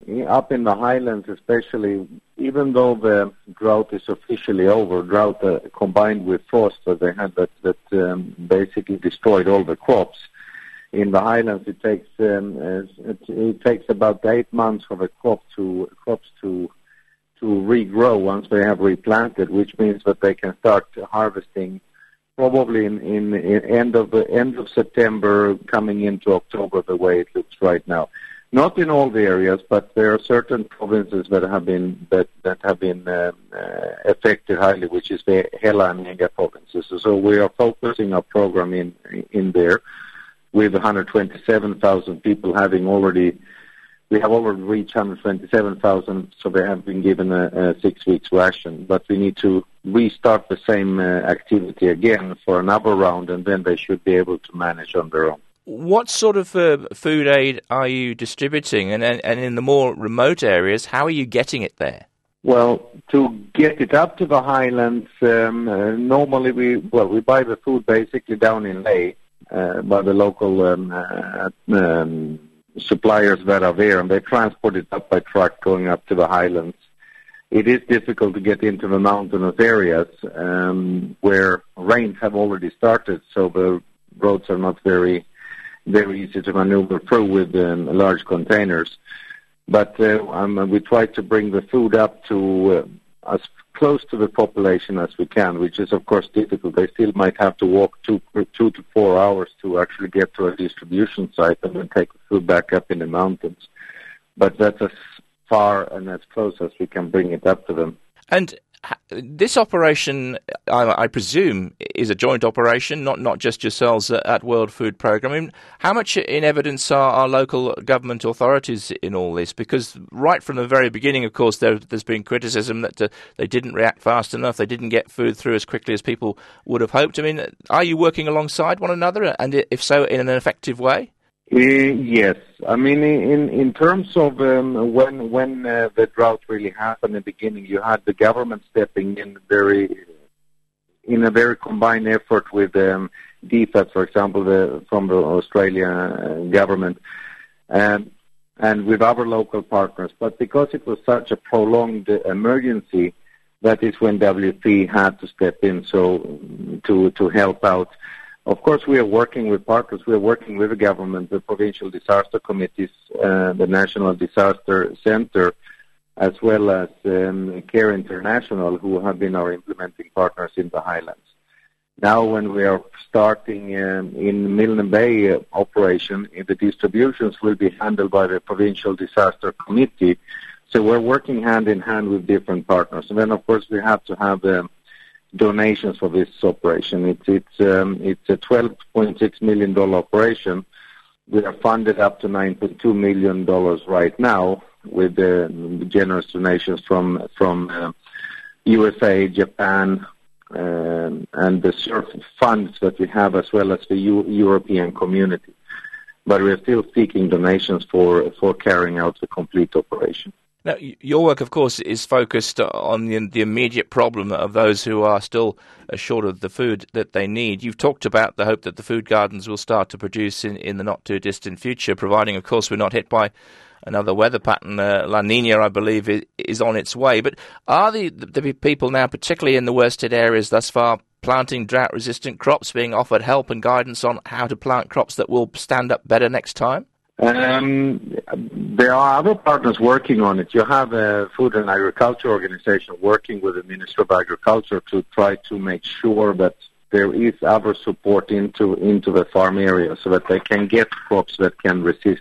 up in the highlands especially, even though the drought is officially over, drought combined with frost that they had that basically destroyed all the crops. In the highlands, it takes about 8 months for the crops to regrow once they have replanted, which means that they can start harvesting probably in end of September, coming into October, the way it looks right now. Not in all the areas, but there are certain provinces that have been affected highly, which is the Hela and Nenga provinces. So we are focusing our program in there, with 127,000 people we have already reached 127,000, so they have been given a 6 weeks ration. But we need to restart the same activity again for another round, and then they should be able to manage on their own. What sort of food aid are you distributing? And in the more remote areas, how are you getting it there? Well, to get it up to the highlands, normally we buy the food basically down in Leh by the local suppliers that are there, and they transport it up by truck going up to the highlands. It is difficult to get into the mountainous areas where rains have already started, so the roads are not very easy to maneuver through with large containers. But we try to bring the food up to as close to the population as we can, which is of course difficult. They still might have to walk 2 to 4 hours to actually get to a distribution site and then take the food back up in the mountains. But that's as far and as close as we can bring it up to them. And this operation, I presume, is a joint operation, not just yourselves at World Food Programme. I mean, how much in evidence are local government authorities in all this? Because right from the very beginning, of course, there's been criticism that they didn't react fast enough, they didn't get food through as quickly as people would have hoped. I mean, are you working alongside one another, and if so, in an effective way? Yes, I mean in terms of when the drought really happened in the beginning, you had the government stepping in in a very combined effort with DFAT, for example, from the Australian government, and with other local partners. But because it was such a prolonged emergency, that is when WFP had to step in to help out. Of course, we are working with partners. We are working with the government, the provincial disaster committees, the National Disaster Center, as well as CARE International, who have been our implementing partners in the highlands. Now, when we are starting in Milne Bay operation, the distributions will be handled by the provincial disaster committee. So we're working hand in hand with different partners. And then, of course, we have to have donations for this operation. It's a $12.6 million operation. We are funded up to $9.2 million right now with generous donations from USA, Japan, and the funds that we have, as well as the European community. But we are still seeking donations for carrying out the complete operation. Now, your work, of course, is focused on the immediate problem of those who are still short of the food that they need. You've talked about the hope that the food gardens will start to produce in the not-too-distant future, providing, of course, we're not hit by another weather pattern. La Nina, I believe, is on its way. But are the people now, particularly in the worst-hit areas thus far, planting drought-resistant crops, being offered help and guidance on how to plant crops that will stand up better next time? There are other partners working on it. You have a food and agriculture organization working with the Ministry of Agriculture to try to make sure that there is other support into the farm area so that they can get crops that can resist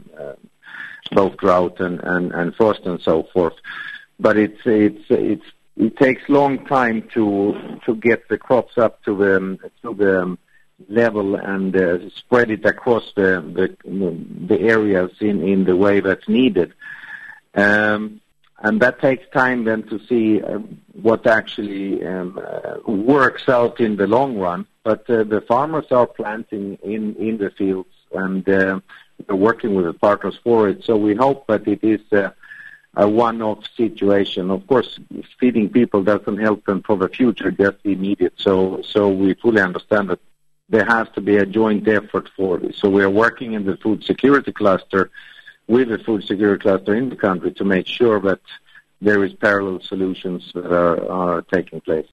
both drought and frost and so forth. But it takes long time to get the crops up to the level and spread it across the areas in the way that's needed. And that takes time then to see what actually works out in the long run. But the farmers are planting in the fields, and they're working with the partners for it. So we hope that it is a one-off situation. Of course, feeding people doesn't help them for the future, just immediate. So we fully understand that there has to be a joint effort for this. So we are working in the food security cluster with the food security cluster in the country to make sure that there is parallel solutions that are taking place.